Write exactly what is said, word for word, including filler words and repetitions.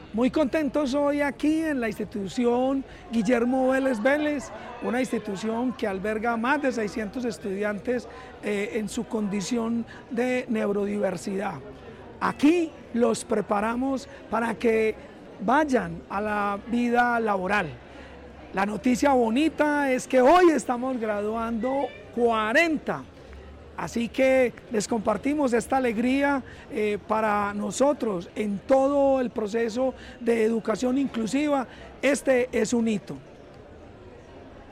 Muy contentos hoy aquí en la institución Guillermo Vélez Vélez, una institución que alberga más de seiscientos estudiantes eh, en su condición de neurodiversidad. Aquí los preparamos para que vayan a la vida laboral. La noticia bonita es que hoy estamos graduando cuarenta. Así que les compartimos esta alegría eh, para nosotros en todo el proceso de educación inclusiva. Este es un hito.